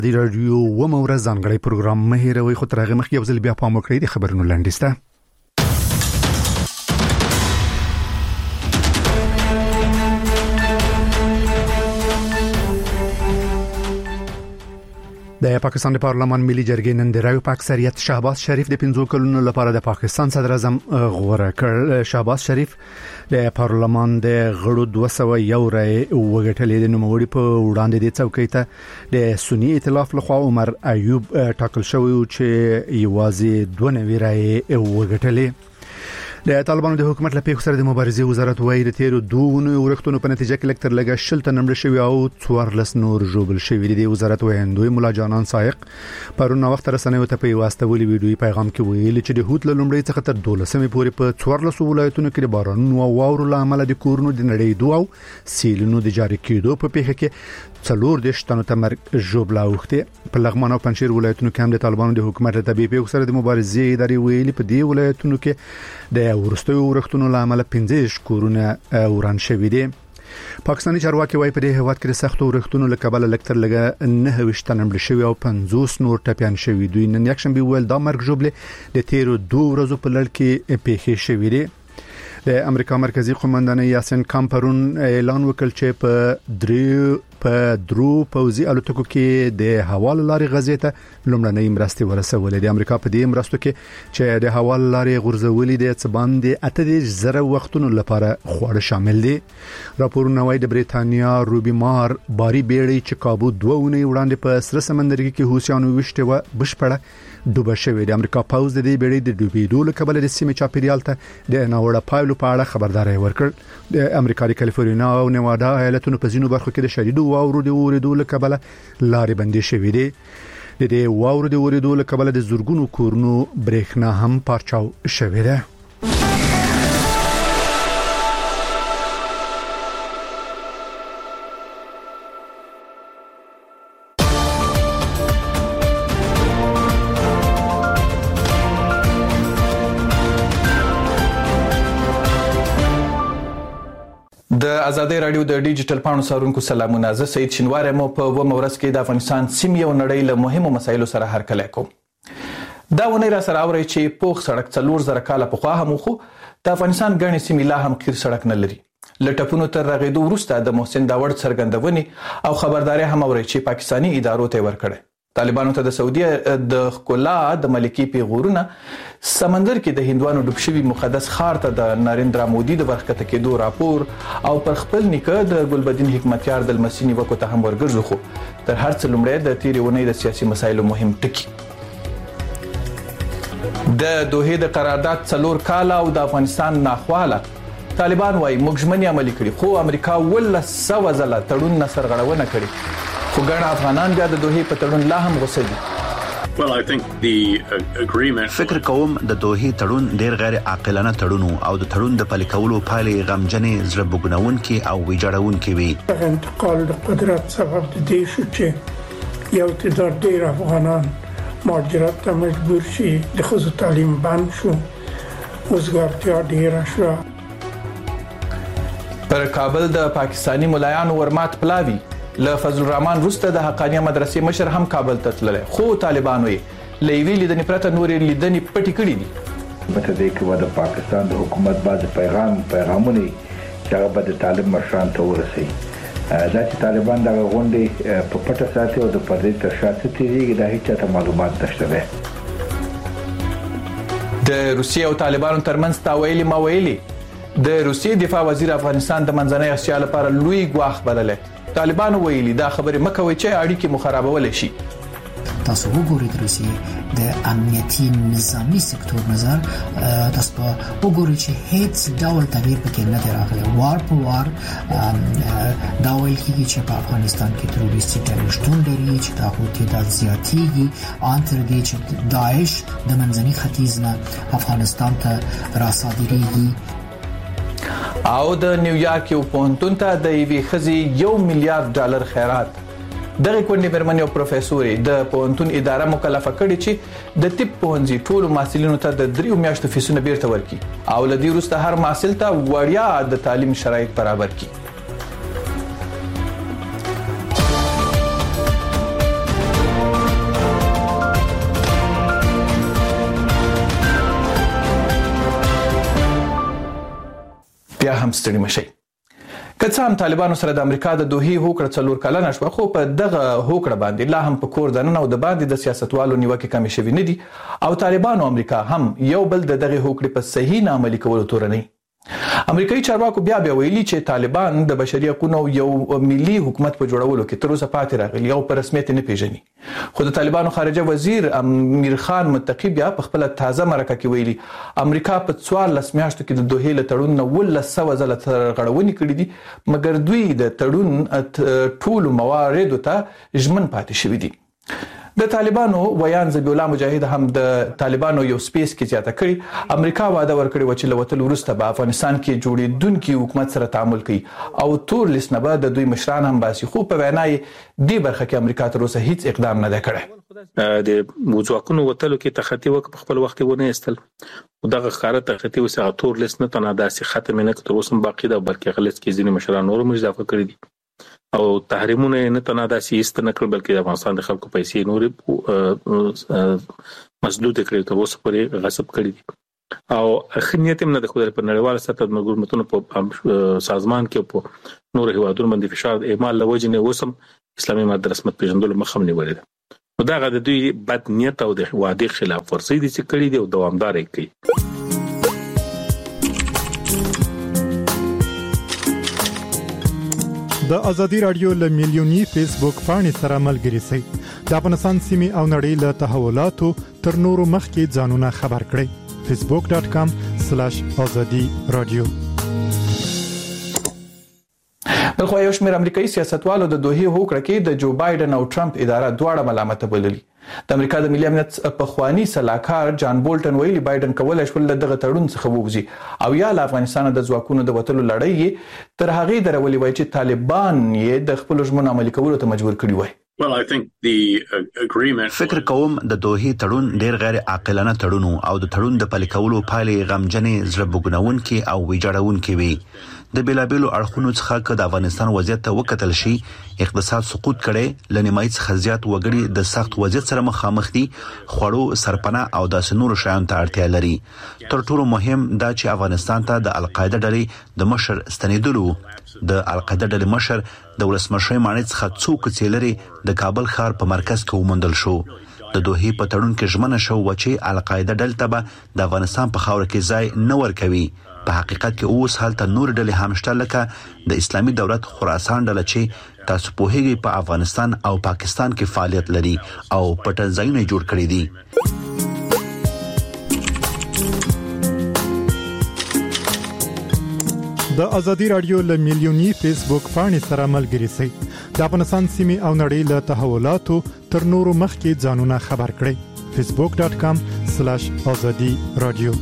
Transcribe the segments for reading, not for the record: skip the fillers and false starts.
د رادیو و مورز ځانګړی پروګرام مهیروي خو ترغه مخ یو ځل بیا پام وکړئ د خبرونو لاندسته. د پاکستان د پارلمان ملي جرګې نن د رایو په اکثریت شهباز شریف د 15 کلونو لپاره د پاکستان صدر اعظم غوړه کړ. شهباز شریف د پارلمان د غړو 201 رای وګټلې د نوموړي په وړاندې د څوکۍ ته د سنی ائتلاف لخوا عمر ایوب ټاکل شوی چې یوازې 92 رای وګټلې. د طالبانو د حکومت لپاره سره د مبارزې وزارت وایي د تیرو دوه ورښتونو په نتیجه کې لکتر لګا شلته نمبر شوی او 14 نور جوړل شوی دی. وزارت وایندوی مولا جانان سائق پرون وخت رسنیو ته په واستولې ویډیوي پیغام کې ویلي چې د هوت لومړی څخه تر 12مې پورې په 14 ولایتونو کې د بارانونو او واورو لامل د کورونو د نړۍ دوه سیلونو د جاری کېدو په پیښه کې 14 تنو ته مرګ جوړلا وخته. په لغمان او پنځیر ولایتونو کې هم د طالبانو د حکومت لپاره په سره د مبارزې ادارې ویلي په دې ولایتونو کې د ورستوي ورښتونو لامل 15 کورونه وران شوي دي. پاکستاني چارواکي وايي په دې هواد کې د سختو ورښتونو لکبل لکتر لګا 9 نمبر شوی او 50 نور ټپيان شوي دوی. نن یکشنبه ویل دا مرګ جوړله د تیرو 2 ورځو په لړ کې پیښې شوې دي. د امریکا مرکزی قومندان یاسین کامپرون اعلان وکړ چې په درو پوزي الوتکو کې د حواله لارې غزې ته لومړنۍ مرستې ورسولې. د امریکا په دې مرستو کې چې د حواله لارې غورځولې د څبان د 80 وختونو لپاره خوړ شامل دي. راپورونه وايي د بریتانیا روبیمار باری بیړۍ چې کابو 2 ونې وړاندې په سره سمندر کې هوسیانو وشته و بشپړه ډوبه شوې. د امریکا پوز د دې بیړۍ د ډوبېدو لپاره د سیمې چاپیریال ته د ناوړه پایلو په اړه خبرداري ورکړ. د امریکا د کالیفورنیا او نیوادا ایالتونو په ځینو برخو کې د شدید واورو د اوریدو لپاره لارې بندې شوې دي. د دې واورو د اوریدو لپاره د زورګونو کورونو برېښنا هم پارچاو شوې ده. د ازادي رادیو د ډیجیټل پاڼو سارونکو سلامونه. زه سید شینواری مو په و مورس کې د افغانستان سیمې او نړۍ له مهمو مسایلو سره هرکلی کوم. دا ونی را سره اوري چې پوخ سړک 4000 کاله پخوا هم خو د افغانستان ګڼې سیمې لا هم قیر سړک نه لري. لټپونو تر رغېدو وروسته د محسن داوړ څرګندونې او خبرداري هم اوري چې پاکستاني ادارو ته ورکړي. طالبانو ته د سعودي د خلا د ملکی پیغورونه سمندر کې د هندوانو ډوب شوی مقدس خار ته د نریندرا مودي د ورکته کېدو راپور او پر خپل نیکه د ګلبدین حکمتیار د مسینی وکړو ته هم ورګرځو. خو تر هر څه لومړی د تیرې ونې د سیاسي مسایلو مهم ټکی د دوحې د قرارداد 4 کال او د افغانستان ناخواله. طالبان وايي موږ ژمنې عملي کړې خو امریکا ول سو ځله تړون نصر غړونه کړي. خو ګڼ افغانان بیا د دوحې په تړون لا هم غوسه دي. فکر کوم د دوحې تړون ډیر غیر عاقلانه تړون او د تړون د پلي کولو پایلې غمجنې زړه بوګنونکې او ویجاړونکې وي. انتقال د قدرت سبب د دې شو چې یو تعداد ډیر افغانان مهاجرت ته مجبور شي. د ښځو تعلیم بند شو، وزګارتیا ډیره شوه. پر کابل د پاکستانی ملایانو ورمات پلاوی له فضل الرحمن وروسته د حقانیه مدرسې مشر هم کابل ته تللی. خو طالبان وی لیوی لیدنې پرته نورې لیدنې پټې کړې دي. په دې کې د پاکستان د حکومت بعض پیغامونه چې هغه به د طالب مشران ته ورسي. دا چې طالبان د غونډې په پټه ساتي او د پردې تر شاته تیریږي دا هیڅ ته معلومات نشته. د روسیې او طالبانو ترمنځ تاویلي ماویلي د روسیې دفاع وزیر افغانستان د منځنۍ اسیا لپاره لوی ګواښ بللی. طالبان ویلي دا خبره مکوي چې اړیکې مخربول شي. تاسو وګورئ د د امنیتي نظامی سکتور نظر تاسو وګورئ چې هیڅ ډول تغییر پکې نه دی راغلی. وار په وار دا ویل کېږي چې په افغانستان کې تروریستي ډلې شتون لري چې د هغوی تعداد زیاتېږي ان تر دې چې داعش د منځني ختیځ نه افغانستان ته راصادریږي. او د نیویارک یو پوهنتون ته د یوې ښځې $1 میلیارډ خیرات. دغه کونډې مېرمنې او پروفیسورې د پوهنتون اداره مکلفه کړې چې د طب پوهنځي ټولو محصلینو ته د 3 میاشتو فیسونه بیرته ورکړي او له دې وروسته هر محصل ته وړیا د تعلیم شرایط برابر کړي. لا هم ستړي مشي. که څه هم طالبانو سره د امریکا د دوحې هوکړه 4 کلنه شوه، خو په دغه هوکړه باندې لا هم په کور دننه او د باندې د سیاستوالو نیوکې کمې شوې نه دي او طالبان او امریکا هم یو بل د دغه هوکړې په صحیح نه عملي کولو تورنوي. امریکایي چارواکو بیا ویلي چې طالبان د بشري حقوقو یو ملي حکومت په جوړولو کې تر اوسه پاتې راغلي او په رسمیت نه پیژني. خو د طالبانو خارجه وزیر امیر خان متقی بیا په خپل تازه مرکه کې ویلي امریکا په 14 میاشتو کې د دوحې له تړون نه 1900 ځله ترغړونې کړې دي، مګر دوی د تړون ټول مواردو ته ژمن پاتې شوي دي. د طالبانو ویان ذبیح الله مجاهد هم د طالبانو یو سپیس کې زیاته کړي امریکا وعده ورکړي و چې لوتل وروسته په افغانستان کې جوړېدونکي حکومت سره تعامل کوي او تور لیست نه به د دوی مشران هم باسي، خو په وینای دی برخه کې امریکا تر اوسه هیڅ اقدام نه کړی. د موضوعونو وتلو کې تخطي وک په خپل وخت ونه استل او دغه خاره تخطي وسه تور لیست نه تنه داسې ختم نه کړو، اوس هم باقی دا بلکې غلط کې ځینې مشران نور اضافه کړی دي او تحریمونه نه تنه داسې است نه کړ بلکې د افغانستان د خلکو پیسې نور مسدود کړي تر اوسه پورې غصب کړي دي او خنیت هم نه د خدای په نړیواله سطح د حکومتونو په سازمان کې په نور هیوادونو باندې فشار اعمال لوجه نه وسم اسلامي ماده رسمت پیژندل مخم نه ولید نو دا غد دوی بد نیت او د وعده خلاف ورزي دي چې کړي دي او دوامدار کوي. د ازادي رادیو له میلیونی فیسبوک پاڼې سره ملګري شئ. د افغانستان سیمې او نړۍ له تحولاتو تر نورو مخکې ځانونه خبر کړئ. facebook.com/azadi radio. بلخو یو شمېر امریکایي سیاستوالو د دوحې هوکړه کې د جو بایدن او ټرمپ اداره دواړه ملامت بللي. د امریکا د ملي امنیت پخوانی سلاکار جان بولټن ویلي بایدن کولای شول دغه تړون څخه ووځي او یا له افغانستان د ځواکونو د وټلو لړۍ تر هغه درولي وای چې طالبان یې د خپل ژمنو عملي کولو ته مجبور کړي وای. فکر کوم د دوحې تړون ډیر غیر عاقلانه تړون او د تړون د پلي کولو پایلې غمجنې زړه بوګنونکي او ویجاړونکي وي. د بیلابیلو اړخونو څخه که د افغانستان وضعیت ته وکتل شي اقتصاد سقوط کړي، لنیمای څخه زیات وګړي د سخت وضعیت سره مخامخ دي، خوړو سرپناه او د سنورو شیانو ته اړتیا لري. تر ټولو مهم دا چې افغانستان ته د القاعده ډلې د مشر ستنیدلو د القاعده ډلې مشر د ولسمشر مانیت څخه څوک چیلري د کابل ښار په مرکز کې ومندل شو. د دوحې په تړون کې ژمنه شو چې القاعده ډلې ته د افغانستان په خاور کې ځای نه ورکوي. په حقیقت کې اوس حالت نور ډلې هم شته لکه د اسلامي دولت خراسان ډله چې تاسو په هغه په افغانستان او پاکستان کې فعالیت لري او پټ ځایونه جوړ کړی دي. د ازادي رادیو له میلیونی فیسبوک پاڼې سره ملګري شئ. د افغانستان سیمې او نړۍ له تحولاتو تر نورو مخکې ځانونه خبر کړئ. facebook.com/azadi radio.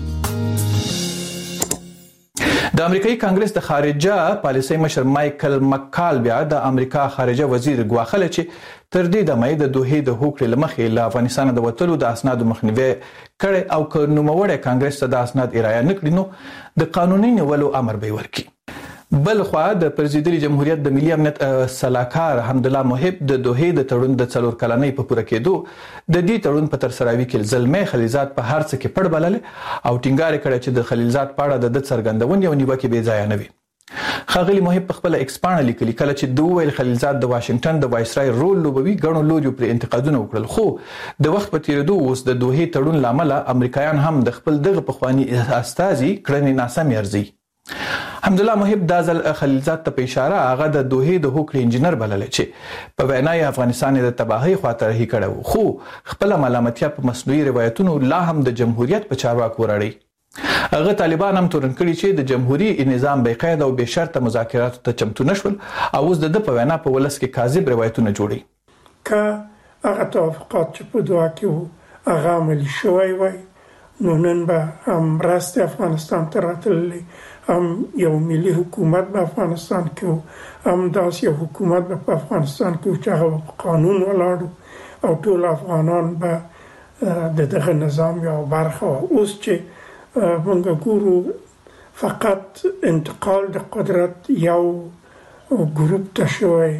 د امریکایي کانګرس د خارجه پالیسۍ مشر مایکل مکال بیا د امریکا خارجه وزیر غواخله چې تر دې د مې د دوحې د هوکړې لمخې له افغانستان د وټلو د اسنادو مخنیوي کړي او که نوموړی کانګرس ته د اسناد ارایه نکړي نو د قانوني نیولو امر به ورکړي. بل خو د پرزیدنت جمهوریت د ملي امنیت سلاکار حمدالله محب د دوحې د تړون د 4 کلنۍ په پوره کېدو د دې تړون په تر سراوي کې زلمي خلیلزاد په هر څه کې پړ بلل او ټینګار کړی چې د خلیلزاد پاړه د څرګندون یو نیوکه به ځای نه وي. خاغلی محب په خپل ایکسپانه لیکلي کله چې دوه ویل خلیلزاد د واشنگټن د وایسرای رول لوبوي غنو لوري پر انتقادونه وکړل، خو د وخت په تیریدو اوس د دوحې تړون لامل امریکایان هم د خپل دغه پخوانی استازي کړنې ناسم ارزي. حمدالله محب د ځل خلیلزاد ته په اشاره هغه د دوحې د هوکړې انجنیر بلل چې په وینای افغانستان د تباہي خاطر هی کړو، خو خپل ملامتیا په مصنوعي روایتونو لا هم د جمهوریت په چارواکو وراړي. هغه طالبان هم تورن کړي چې د جمهوریت نظام بې قید او بې شرط مذاکرات ته چمتو نشول او اوس د په وینا په ولس کې کاذب روایتونه جوړي. که هغه توافقات چې په دوحه کې هغه عملي شوی وای نو نن به هم راست افغانستان ته راتللی، هم یو ملي حکومت په افغانستان کې هم داسې یو حکومت په افغانستان کې چې هغه قانون ولاړ او ټول افغانان به دغه نظام یو برخه. اوس چې موږ ګورو فقط انتقال د قدرت یو ګروپ ته شوی.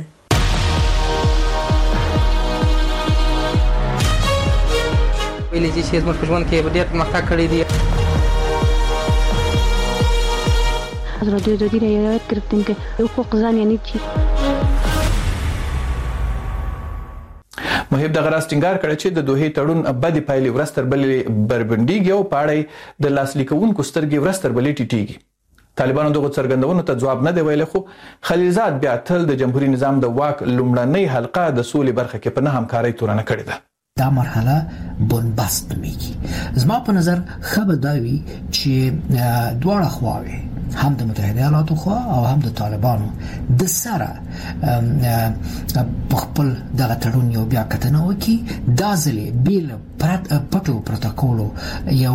ویلې چې زموږ په ژوند کې ډېر پرمختګ کړی دی. از رادیو آزادی رعایت گرفتیم که حقوق زن یعنی چی. محب د غراس ټینګار کړ چې د دوه تړون بدی پایلې ورستر بلې بربندېږي او پاړې د لاسلیکونکو سترګې ورستر بلې ټیټیږي. طالبانو دغه څرګندونو ته جواب نه دی ویلی، خو خلیلزاد بیا تل د جمهوریت نظام د واک لومړنۍ حلقه د سولې برخه کې په نه همکارۍ تورنه کړې ده. دا مرحله بنبست میږي. زما په نظر خبر داوي چې دواړه خواوې هم د متحده ایالاتو خوا او هم د طالبانو د سره خپل دغه تړون یو بیا کتنه وکي. دا ځلې بیل پټو پروتوکولو یو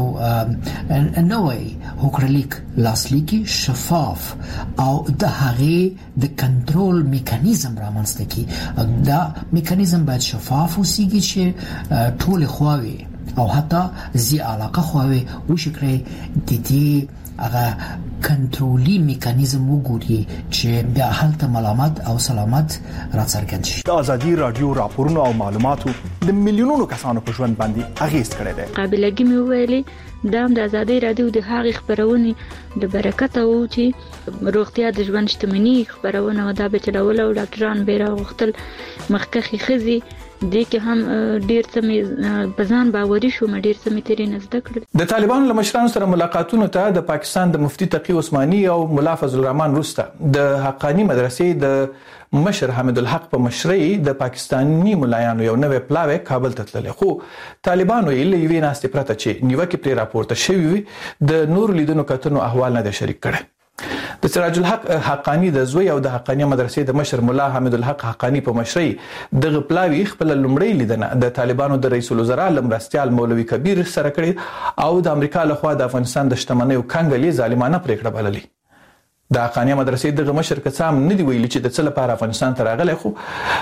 نوې هوکړلیک لاسلیکي شفاف او د هغې د کنټرول میکانیزم رامنځته کی. دا میکانیزم باید شفاف وسیږي چې ټول خواوې او حتی زی علاقه خواوې وشکري د دې هغه کنټرولي میکانیزم وګوري چې د حالت ملامت او سلامت راڅرګند شي. د ازادي رادیو راپورونو او معلوماتو د میلیونونو کسانو په ژوند باندې اغیز کړی دی. قابلګي مې ویلي دا د ازادي رادیو د هغې خبرونه د برکت او چې روغتیا د ژوند شتمنۍ خبرونه دا به چلول او ډاکټران به راغختل مخکخي خزي دې کې هم ډیر څه بزان باوري شو ډیر څه ترې نزد کړل. د طالبانو له مشرانو سره ملاقاتونو ته د پاکستان د مفتي تقی عثماني او مولا فضل الرحمن روسته د حقانی مدرسې د مشر حمید الحق په مشرۍ د پاکستاني ملایانو یو نوې پلاوی کابل ته تللی، خو طالبانو یې له یوې ناستې پرته چې نیوکې پرې راپورته شوې وي د نور لیدونو کتنو احوال نه دی شریک کړی. د سراج الحق حقانی د زوی او د حقانی مدرسې د مشر مولا حمید الحق حقانی په مشرۍ د غپلاوی خپل لومړی لیدنه د طالبانو د رئیس الوزرا لمرستیال مولوی کبیر سره کړی او د امریکا لخوا د افغانستان د شتمنۍ او کنګلې ظالمانه پریکړه بللې. د حقانی مدرسې د مشر کڅام نه دی ویلي چې د څه لپاره افغانستان ته راغلی، خو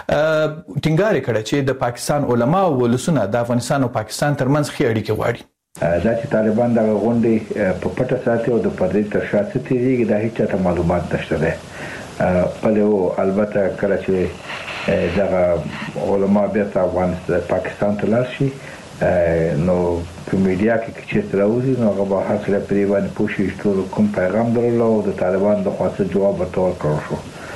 ټینګار کړی چې د پاکستان علما او ولسونه د افغانستان او پاکستان ترمنځ ښې اړیکې غواړي. دا چې طالبان د غونډې په پټه ساتي او د پردې تر شا ستېږي دا هیڅ ته معلومات نشته ده. بلې البته کله چې دغه علما بیرته افغانستان پاکستان ته لاړ شي نو په میډیا کې چې راوځي نو هغه به حاصله پرې باندې پوښي ټول کوم پیغام درلو او د طالبان د خاصه جواب ورکړل کړو شو.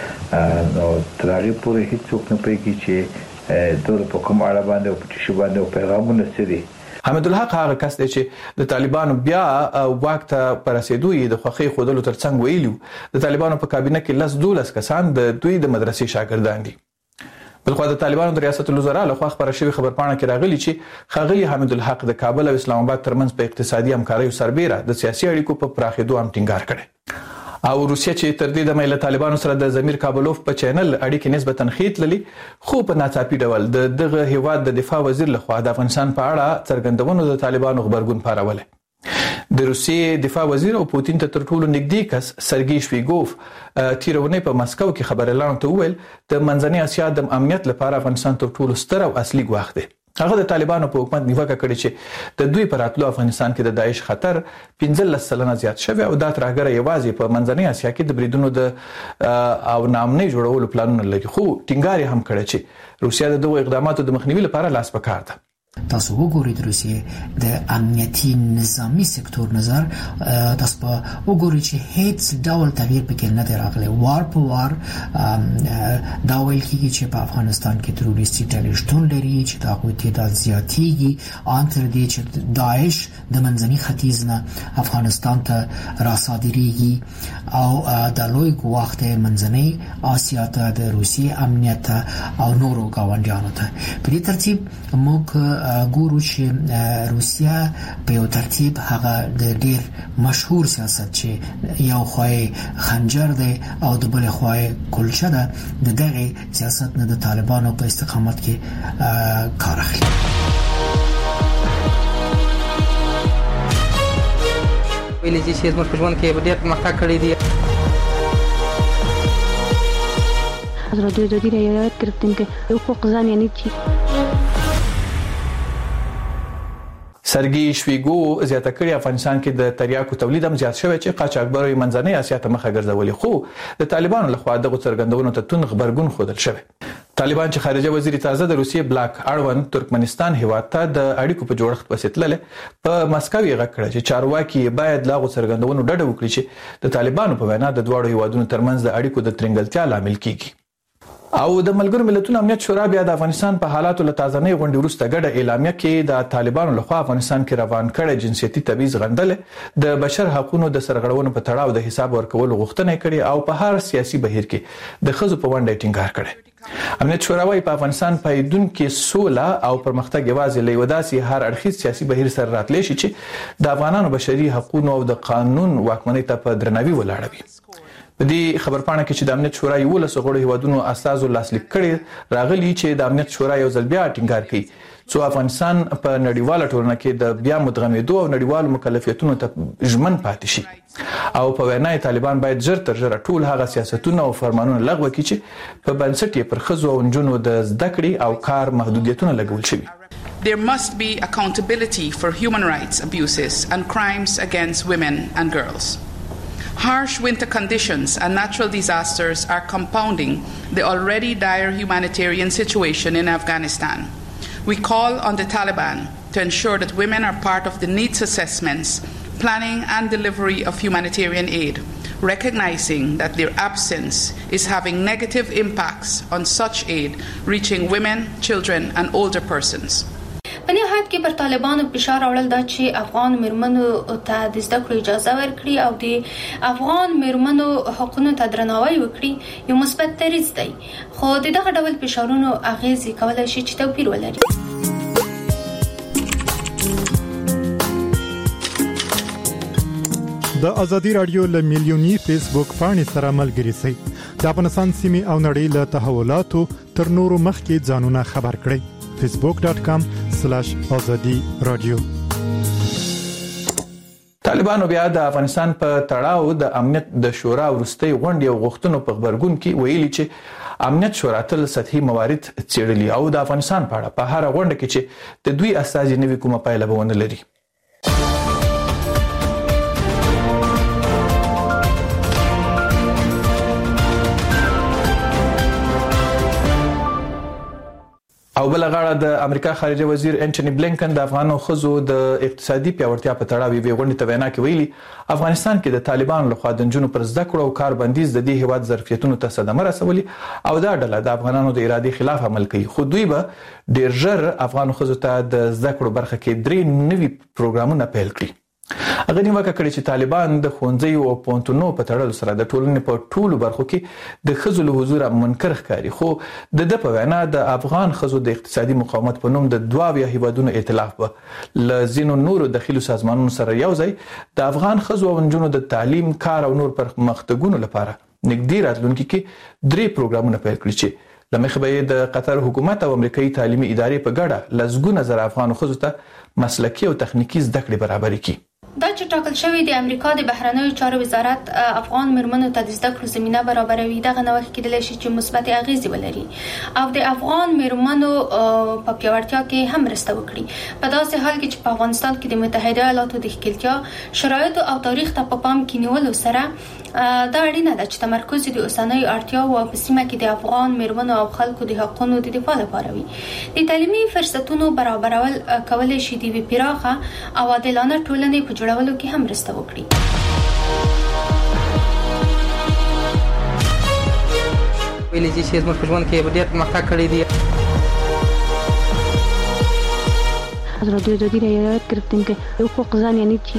نو تر هغه پورې هیڅ څوک نه پېږي چې د کوم اړه باندې او پټ شي باندې پیغامونه سړي. حمید الحق هغه کس دی چې د طالبانو بیا واک ته پرسیدو یې د خوخي خودلو ترڅنګ ویلو د طالبانو په کابینه کې 12 کسان د دوی د مدرسې شاګردان دي. بلخو د طالبانو د ریاست الوزرا لخوا خبره شوی خبرپاڼه کې راغلی چې خغلی حمید الحق د کابل او اسلام آباد ترمنځ په اقتصادي همکارۍ سربېره د سیاسي اړیکو په پراخېدو هم ټینګار کړي. او روسیا چې تر دې د مله طالبانو سره د زمیر کابلوف په چینل اړیکې نسبتا ښې تللي، خو په ناڅاپي ډول دغه هیواد د دفاع وزیر لخوا د افغانستان په اړه څرګندونو د طالبانو خبرګون پاروله. د روسیې دفاع وزیر او پوتین ته تر ټولو نږدې کس سرګی شویګوف تیرونه په مسکو کې خبرلاندو ته وویل د منځنۍ اسیا د امنیت لپاره افغانستان تر ټولو ستر او اصلي ګواښ دی. هغه د طالبانو په حکومت نیوکه کړې چې د دوی پر راتلو افغانستان کې د داعش خطر 15% زیات شوی او دا ترغره یوازې په منځنۍ اسیا کې د بریدونو د او نامنۍ جوړولو پلانونه لري، خو ټینګار هم کړی چې روسیا د دغو اقداماتو د مخنیوي لپاره لاس په کار ده. تاسو وګورئ د روسیې د امنیتي نظامی سکتور نظر تاسو وګورئ چې هیڅ ډول تغییر پکې نه دی راغلی. وار په وار دا ویل کېږي چې په افغانستان کې تروریستي ډلې شتون لري چې دا هغوی تعداد زیاتېږي ان تر دې چې داعش د منځني ختیځ نه افغانستان ته راصادریږي او د لوی ګواښ دی منځنۍ اسیا ته د روسیې امنیت او نورو ګاونډیانو ته. په دې ترتیب موږ ګورو چې روسیا په یو ترتیب هغه د ډیر مشهور سیاست چې یو خوای خنجر دی او د بل خوای کلچه ده د دغه سیاست نه د طالبانو په استقامت کې کار اخلي. ویلي چې زموږ په ژوند کې ډېر پرمختګ کړی دی. از رادیو آزادی رعایت گرفتیم که حقوق زن یعنی چی. سرګي شویګو زیاته کړی افغانستان کې د تریاکو تولید هم زیات شوی چې قاچاقبري منځنۍ اسیا ته مخه ګرځولې، خو د طالبانو لخوا دغه څرګندونو ته تون خبرګون خوندل شوی. طالبان چې خارجه وزیر تازه د روسیې بلاک اړوند ترکمنستان هیواد ته د اړیکو په جوړښت وسیتلل په مسکو یې غکړه چې چارواکي باید لاغو څرګندونو ډډه وکړي چې د طالبانو په وینا د دواړو هیوادونو ترمنځ د اړیکو د ترنګلتیا لامل کیږي. او د ملګرو ملتونو امنیت شورا بیا د افغانستان په حالاتو له تازه‌نۍ غونډې وروسته ګډه اعلامیه کې د طالبانو لخوا افغانستان کې روان کړي جنسيتي تبعیض غندل، د بشر حقوقو د سرغړونو په تړاو د حساب ورکول غوښتنه کړې او په هر سیاسي بهیر کې د خزو په ونډه ټینګار کړي. امنیت شورا وايي په افغانستان پایدون کې سوله او پرمختګ یوازې له وداسي هر اړخیز سیاسي بهیر سره راتلی شي چې د افغانانو بشري حقوقو او د قانون واکمنۍ ته په درناوي ولاړ وي. په دې خبرپاڼه کې چې د امنیت شورا یو له غړو هیوادونو اساسو لاسلیک کړي راغلي چې د امنیت شورا یو ځل بیا ټینګار کړي چې افغانستان په نړیواله ټولنه کې د بیا مدغمېدو او نړیوالو مکلفیتونو ته ژمن پاتې شي او په وینای طالبان باید ژر تر ژره ټول هغه سیاستونه او فرمانونه لغوه کړي چې په بنسټ یې پر ښځو او نجونو د زده کړې او کار محدودیتونه لګول شوي. There must be accountability for human rights abuses and crimes against women and girls. Harsh winter conditions and natural disasters are compounding the already dire humanitarian situation in Afghanistan. We call on the Taliban to ensure that women are part of the needs assessments, planning and delivery of humanitarian aid, recognizing that their absence is having negative impacts on such aid reaching women, children and older persons. په نهایت کې پر طالبانو فشار راوړل دا چې افغان مېرمنو ته د زده کړو اجازه ورکړي او د افغان مېرمنو حقوقو ته درناوی وکړي یو مثبت دریځ دی، خو دغه ډول فشارونو اغیزې کولای شي چې توپیر ولري. د ازادي رادیو له میلیونی فیسبوک پاڼې سره ملګري شئ. د افغانستان سیمې او نړۍ له تحولاتو تر نورو مخکې ځانونه خبر کړئ. facebook.com/azadi radio. طالبانو بیا د افغانستان په تړاو د امنیت د شورا ورستۍ غونډې او غوښتنو په خبرګون کې ویلي چې امنیت شورا تل سطحي موارد څېړلي او د افغانستان په اړه په هر غونډه کې چې د دوی استازي نوي کومه پایله به ونه لري. او بل غاړه د امریکا خارجه وزیر انټونی بلینکن د افغانو خزو د اقتصادي پیاوړتیا په تړاو یې غونډې ته وینا کې ویلي افغانستان کې د طالبانو لخوا د جنونو پر زده کړو او کار بندیز د دې هیواد ظرفیتونو ته صدمه رسولي او دا ډله د افغانانو د ارادې خلاف عمل کوي، خو دوی به ډیر ژر افغان خزو ته د زده کړو برخه کې 3 نوي پروګرامونه پیل کړي. هغه نیوکه کړې چې طالبان د ښوونځیو او پوهنتونونو په تړلو سره د ټولنې په ټولو برخو کې د ښځو له حضور منکر ښکاري، خو د په وینا د افغان ښځو د اقتصادي مقاومت په نوم د 2 هیوادونو ائتلاف به له ځینو نورو داخلي سازمانونو سره یو ځای د افغان ښځو او نجونو د تعلیم، کار او نور پرمختګونو لپاره نږدې راتلونکي کې 3 پروګرامونه پیل کړي چې لمخې به د قطر حکومت او امریکایي تعلیمي ادارې په ګډه لزګونه زر افغان ښځو ته مسلکي او تخنیکی زده کړې برابرې کړي. دا چې ټاکل شوی د امریکا د بهرنیو چارو وزارت افغان مېرمنو ته د زده کړو زمينه برابروي، دغه نوښت کېدلی شي چې مثبت اغیزې ولري او د افغان مېرمنو په پیاوړتیا کې هم مرسته وکړي، په داسې حال کې چې په افغانستان کې د متحده ایالاتو د ښکېلتیا شرایطو او تاریخ ته په پام کې نیولو سره دا اړینه ده چې تمرکز د اوسنیو اړتیاو او په سیمه کې د افغان مېرمنو او خلکو د حقوقو د دفاع لپاره وي. د تعلیمي فرصتونو برابرول کولای شي د پراخه او عادلانه ټولنې په جوړولو کې هم مرسته وکړي. ویلې چې زموږ په ژوند کې ډېر پرمختګ کړی دی. حضرت جدید رعایت گرفتیم که حقوق زن یعنی چی.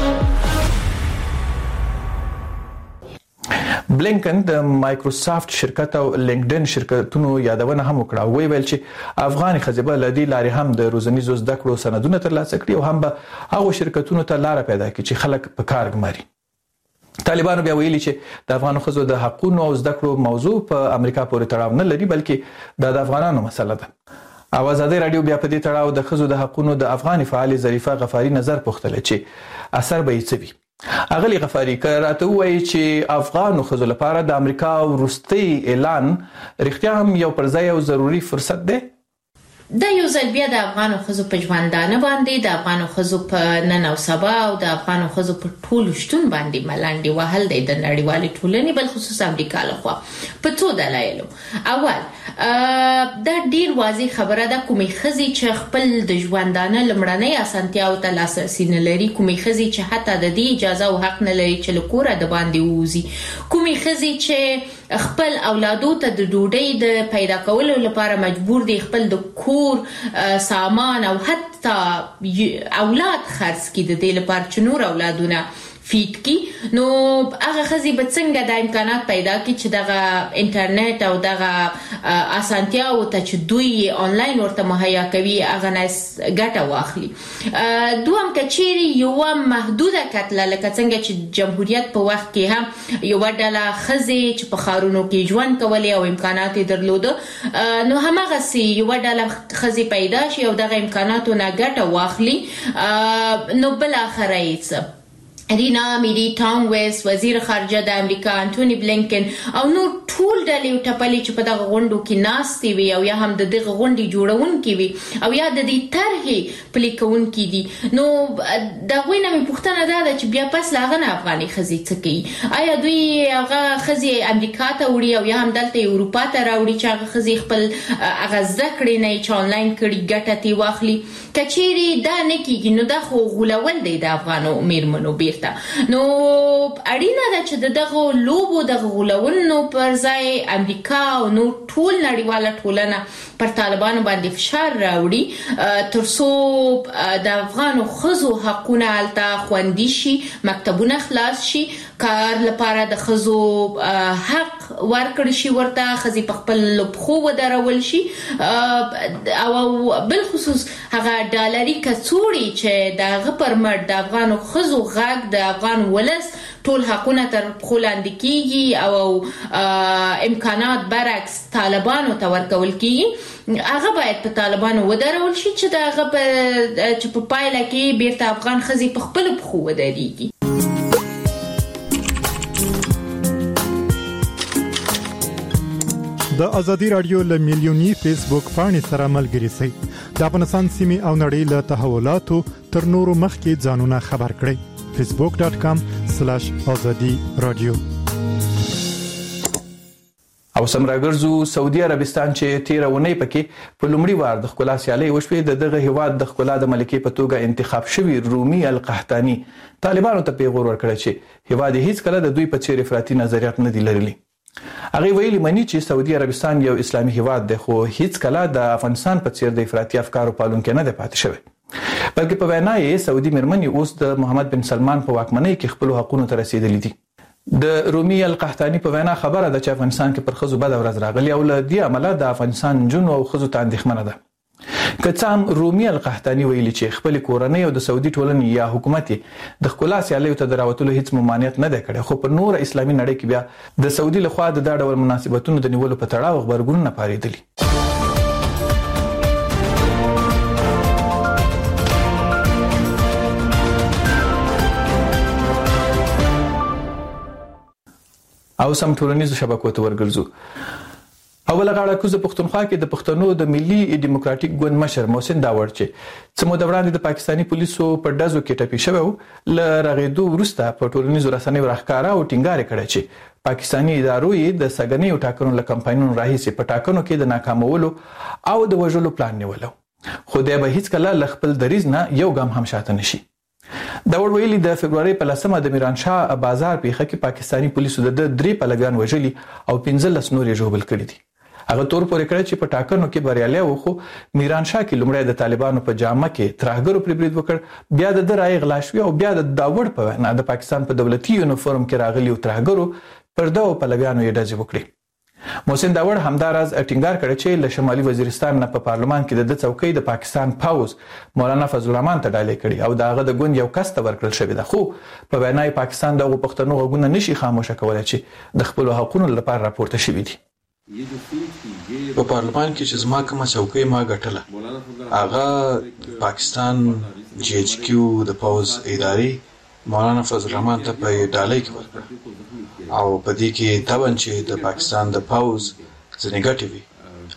بلینکن د مایکروسافت شرکت او لینکډین شرکتونو یادونه هم وکړه او ویل چې افغان خزبه لدی لاري هم د روزنیزو زده کړو سندونه ترلاسه کړي او هم به هغه شرکتونو ته لار پیدا کړي چې خلک په کار ګماري. طالبانو بیا ویلي چې د افغان خزو د حقوقو او زده کړو موضوع په امریکا پورې تړاو نه لري بلکې د افغانانو مسله ده. او ازادي رادیو بیا په دې تړاو د خزو د حقوقو د افغان فعال ظریفه غفاری نظر پوښتل چې اثر به یې څه وي. اغلی غفاری کراته وایي چې افغان خزو لپاره د امریکا وروستي اعلان رښتیا هم یو پرځای او ضروری فرصت دی. د یو ځل بیا د افغانو ښځو په ژوندانه باندې د افغانو ښځو په نن او سبا او د افغانو ښځو په ټولو شتون باندې ملنډې وهل دی د نړیوالې ټولنې بل خصوص امریکا لخوا په څو دلایلو. اول دا ډیر واضح خبره ده کومې ښځې چې خپل د ژوندانه لمړنۍ اسانتیاو ته لاسرسي نه لري، کومې ښځې چې حتی د دې اجازه او حق نه لري چې له کوره د باندې ووځي، کومې ښځې چې خپل اولادو ته د ډوډۍ د پیدا کولو لپاره مجبور دي خپل د کور سامان او حتی اولاد خرڅ کړي د دې لپاره چې نور اولادونه فیټ کی. نو هغه خزي به څنګه د امکانات پیدا کی چې دغه انټرنیټ او دغه اسانتیا او ته چې دوی آنلاین ورته مهیا کوي هغه ناس ګټه واخلي. دوم کچيري یو محدوده کتله لکه څنګه چې جمهوریت په وخت کې هم یو ډله خزي چې په خارونو کې ژوند کولې او امکانات درلوده، نو همغه سي یو ډله خزي پیدا شي او دغه امکاناتو نه ګټه واخلي. نو بل اخر ایڅ رینا میری ټام ویس وزیر خارجه د امریکا انټونی بلینکن او نور ټول ډلې او ټپلې چې په دغه غونډو کې ناستې وي او یا هم د دغه غونډې جوړونکي وي او یا د دې طرحې پلي کوونکي دي، نو د غوی نه پوښتنه ده چې بیا پس لاغه نه افغاني خزي څه کوي؟ آیا دوی هغه خزي امریکا ته وړي او یا هم دلته اروپا ته راوړي چې هغه خزي خپل هغه ذکر نه چې آنلاین کړي ګټه تی واخلي؟ کچيري دا نه کیږي نو دا خو غولول دی د افغانو میرمنو. نو اړینه ده چې دغه لوبو د غولونو پر ځای امریکا او نو ټول نړیواله ټولنه پر طالبانو باندې فشار راوړي ترڅو د افغانو ښځو حقونه هلته خوندي شي، مکتبونه خلاص شي، کار لپاره د ښځو حق ورکړل شي، ورته ښځې په خپل پښو ودرول شي، او بل خصوص هغه ډالري کڅوړي چې دغه پر مړ د افغانو ښځو غږ د افغان ولس ټول حقونه تر پښو لاندې کیږي او امکانات برعکس طالبانو ته ورکول کیږي، هغه باید په طالبانو ودرول شي چې دغه په پایله کې بیرته افغان ښځې په خپل پښو ودرېږي. د ازادي رادیو له میلیونی فیسبوک پاڼې سره ملګري شئ. د افغانستان سیمې او نړۍ له تحولاتو تر نورو مخکې ځانونه خبر کړئ. facebook.com/azadi radio. او سمراګرزو سعودي عربستان چې 13 ونې پکې په لومړي وار د ښکلا سیالي وشوې د دغه هیواد د ښکلا د ملکې په توګه انتخاب شوی رومي القحطاني طالبانو ته پیغور ورکړ چې هیواد هیڅ کله د دوی په چیرې افراطي نظریات نه دي لرلي. هغه ویلي مني چې سعودي عربستان یو اسلامي هیواد دی خو هیڅ کله د افغانستان په څیر د افراطي افکارو پالونکي نه دی پاتې شوی، بلکې په وینا یې سعودي میرمنې اوس د محمد بن سلمان په واکمنۍ کې خپل حقوقو ته رسیدلې دي. د رومي القحطاني په وینا خبره ده چې افغانستان کې پر ښځو بد ورځ راغلي او له دې عمله د افغانستان جنو او ښځو ته اندېښمنه ده. که څه هم رومي القحطاني ویلي چې خپل کورنۍ او د سعودي ټولنې یا حکومت د ښکلا سیالیو ته د راوتلو هیڅ ممانعت نه دی کړی، خو په نور اسلامي نړۍ کې بیا د سعودي لخوا د دا ډول مناسبتونو د نیولو په تړاو خبرګونونه پارېدلي. او سم ټولنیزو شبکو ته ورګرځو. اوله غاړه کوزه پښتونخوا کې د پښتنو د ملي ډیموکراټیک ګوند مشر محسن داوړ چې څه موده وړاندې د پاکستاني پولیسو په ډزو کې ټپي شوی ل رغېدو وروسته په ټولنیزو رسنیو راښکاره او ټینګار کړی چې پاکستاني ادارو یې د سګنیو ټاکنو له کمپاینونو راهیسې په ټاکنو کې د ناکامولو او د وژلو پلان نیولو، خو دی به هیڅ کله له خپل دریځ نه یو ګام هم شاته نشي. داوړ ویلي د فبرवरी په 10 د میران شاه بازار پیښه کې پاکستاني پولیسو د 3 پلګان وژلي او 15 نور یې ژوبل کړي دي. هغه تور پورې کړی چې په ټاکنو کې بریالي و، خو میران شاه کې لومړی د طالبانو په جامه کې ترهګرو پر برید وکړ، بیا د رای غلا شوی او بیا د داوړ په وینا د پاکستان په دولتي یونیفورم کې راغلي او ترهګرو پر دغه پلویانو یې ډزې وکړي. محسن داوړ همداراز ټینګار کړی چې له شمالي وزیرستان نه په پارلمان کې د څوکۍ د پاکستان پاوز مولانا فضل الرحمن ته ډالۍ کړي او داغه د ګوند یو کس ته ورکړل شوی ده، خو په وینا پاکستان دغه پښتنو غوونه نشي خاموشه کولای چې د خپل حقوقو لپاره راپورته شوی دي. په پارلمان کې چې زما کومه څوکۍ ما ګټله هغه پاکستان جی ایچ کیو د پاوز ادارې مولانا فضل الرحمن ته په ډالۍ کې ورکړه او په دې کې طبعا چې د پاکستان د پاوز ځنې ګټې وي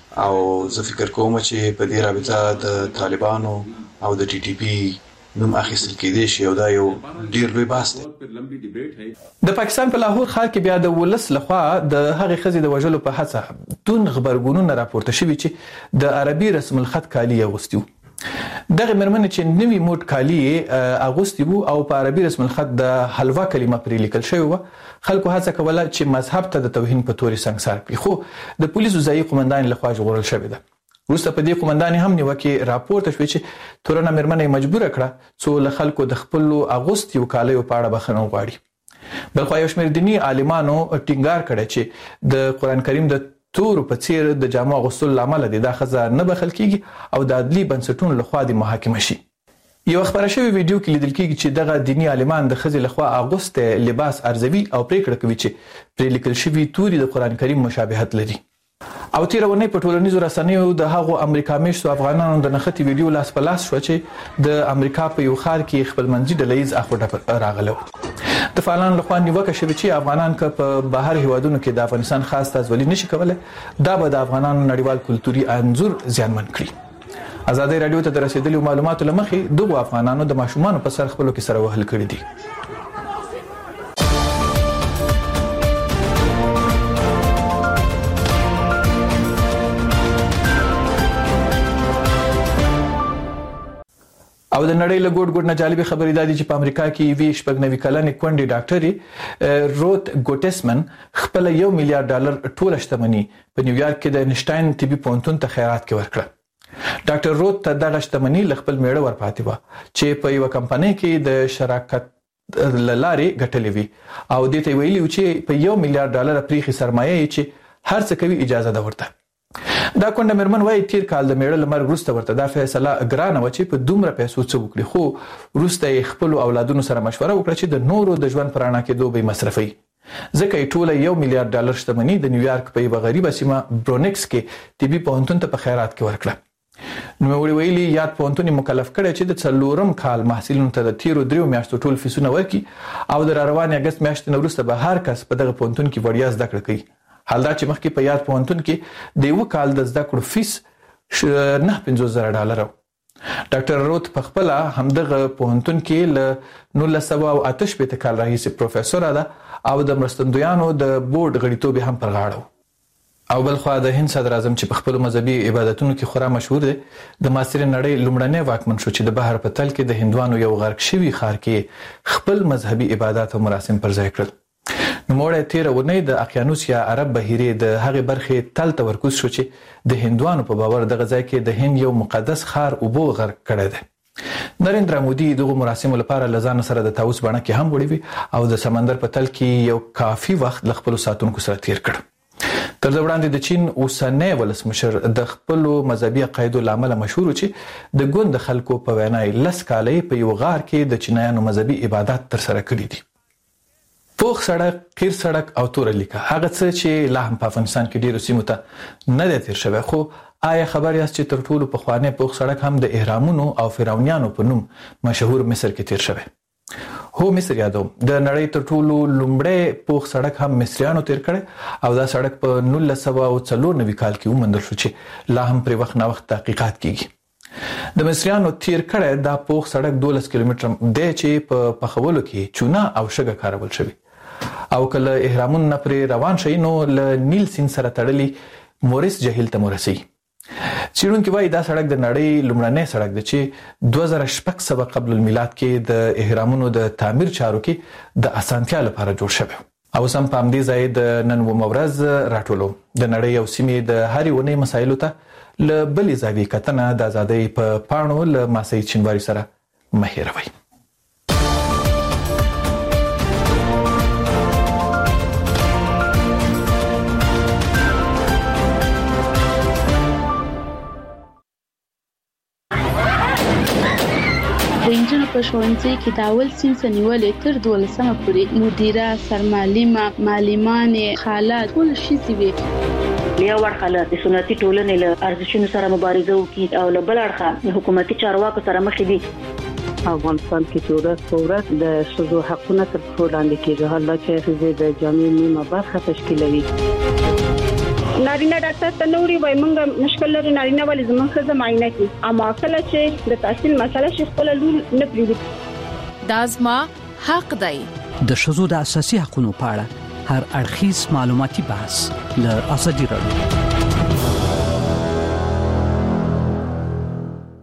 او زه فکر کوم چې په دې رابطه د طالبانو او د ټي ټي پی نوم اخیستل کېدی شي او دا یو ډیر لوی بحث دی. د پاکستان په لاهور ښار کې بیا د ولس لخوا د هغې ښځې د وژلو په هڅه دون غبرګونونه راپورته شوي چې د عربي رسم الخط کالي اغوستي وو. دغه مېرمنې چې نوي موټ کالي اغوستي وو او په عربي رسم الخط د حلوا کلمه پرې لیکل شوې وه، خلکو هڅه کوله چې مذهب ته د توهین په تورې سنګسار کړي، خو د پولیسو ځایي قومندان لخوا ژغورل شوې ده. وروسته په دې قومندان هم نیوکې راپورته شوې چې تورنه مېرمنه مجبوره کړه څو له خلکو د خپلو اغوستیو کالیو په اړه بخښنه وغواړي. بلخوا یو شمېر دیني عالمانو ټینګار کړی چې د قرآن کریم د تورو په څیر د جامو اغوستلو له امله دا ښځه نه بخښل کېږي او د عدلي بنسټونو لخوا د محاکمه شي. یو خبره شوی ویډیو کې لیدل کېږي چې دغه دیني عالمان د ښځې لخوا اغوسته لباس ارزوي او پریکړه کوي چې پرې لیکل شوي توري د قرآن کریم مشابهت لري. او تیر ونې په ټولنیزو رسنیو د هغو امریکا میشتو افغانانو د نښتې ویډیو لاس په لاس شو چې د امریکا په یو ښار کې خپلمنځي ډلهییز اخوډه راغلی و. د فعالانو لخوا نیوکه شوې چې افغانان که په بهر هیوادونو کې د افغانستان خاص استازولي نشي کولی، دا به د افغانانو نړیوال کلتوري انځور زیانمن کړي. ازادي راډیو ته د رسیدلو معلوماتو له مخې دغو افغانانو د ماشومانو په سر خپلو کې سره وهل کړي دي. او د نړۍ له ګوټ ګوټ نه جالبه خبرې ده چې په امریکا کې وی شپږنوي کلنې کونډې ډاکټري روت ګوټسمن خپل $1 مليار ټوله شتمني په نیویارک کې د انشټاین طبي پوهنتون ته خیرات کې ورکړه. ډاکټر روت ته دغه شتمني له خپل میړه ورپاتې وه چې په یو کمپنۍ کې د شراکت لارې ګټلې وي او دې ته ویلي چې په $1 مليار پریخي سرمایه چې هر څه کوي اجازه ده ورته. دا کونډه مېرمن وايي تیر کال د میړه له مرګ وروسته ورته دا فیصله ګرانه وه چې په دومره پیسو څه وکړي، خو وروسته یې خپلو اولادونو سره مشوره وکړه چې د نورو د ژوند په رڼا کېدو به یې مصرفوي، ځکه یې ټوله $1 مليار شتمني د نیویارک په یوه غریبه سیمه برونکس کې طبي پوهنتون ته په خیرات کې ورکړه. نوموړي ویلي یاد پوهنتون یې مکلف کړی چې د 4م کال محصلینو ته د تیرو 3 میاشتو ټول فیسونه ورکړي او د راروانې اګست میاشتې نه وروسته به هر کس په دغه پوهنتون کې وړیا زده کړه کوي. حال دا چې مخکې په یاد پوهنتون کې د یو کال د زده کړو فیس $9,500 و. ډاکټر روت په خپل همدغه پوهنتون کې له 1988 کال راهیسې پروفیسوره ده او د مرستندویانو د بورډ غړیتوب هم پر غاړه و. او بلخوا د هند صدر اعظم چې په خپل مذهبي عبادتونو کې خورا مشهور دی د معاصر نړۍ لومړنی واکمن شو چې د بحر په تل کې د هندوانو یو غرق شوي ښار کې خپل مذهبي عبادت او مراسم پر ځای کړل. نوموړی تیره اونۍ د اقیانوس یا عرب بحیرې د هغې برخې تل تمرکز شو چې د هندوانو په باور دغه ځای کې د هند یو مقدس ښار اوبو غرق کړی دی. نریندرا مودي دغو مراسمو لپاره له ځانه سره د طاووس بڼه کې هم وړی وي او د سمندر په تل کې یو کافي وخت له خپلو ساتونکو سره تیر کړ. تر دې وړاندې د چین اوسنی ولسمشر د خپلو مذهبي عقایدو له امله مشهور و چې د ګوند خلکو په وینا 10 کاله په یو غار کې د چینایانو مذهبي عبادت ترسره کړي دي. پوخ سړک، قیر سړک او توره لیکه هغه څه چې لا هم په افغانستان کې ډیرو سیمو ته نه دی تیر شوی، خو آیا خبر یاست چې تر ټولو پخوانی پوخ سړک هم د اهرامونو او فرعونیانو په نوم مشهور مصر کې تیر شوی؟ هو، مصر یادوم. د نړۍ تر ټولو لومړی پوخ سړک هم مصریانو تیر کړی او دا سړک په 1994 کال کې وموندل شو چې لا هم پرې وخت نا وخت تحقیقات کیږي. د مصریانو تیر کړی دا پوخ سړک 12 کیلومتره دی چې په پخولو کې چونه او شګه کارول شوی او کله اهرامون نه پرې روان شي نو له نیل سیند سره تړلي مورس جهیل ته مرسي. څېړونکي وایي دا سړک د نړۍ لومړنی سړک دی چې 2600 قبل المیلاد کې د اهرامونو د تعمیر چارو کې د اسانتیا لپاره جوړ شوی. او سم په همدې ځای د نن ورځ راټولو د نړۍ او سیمې د هرې اونۍ مسایلو ته له بلې زاویې کتنه د ازادۍ په پاڼو له ما سعید شینواري سره مه هېروئ. د انجنونو په ښوونځي کې د اول صنف نیولې تر 12مه پورې مدیره، سرمعلمه، معلمانې، خاله ټول شي وي. یو ورخه د سنتي ټولنې له ارزښتونو سره مبارزه وکړي او له بل اړخه حکومتي چارواکو سره مخ دي. افغانستان کې ورځ د ښځو حقونه تر پښو لاندې کېږي، حالانکه ښځې د جامعې نیمه برخه تشکیلوي. نارینه ډاکټر ته نوري وای مونږ مشکل لري نارینه ولې زموږ څه معاینه کوي اما کله چې د تحصیل مسله شي خپل لول نه پریږدي دا زما حق دی د شذو د اساسي حقوقو په اړه هر اړخیز معلوماتي بحث له ازادي راډیو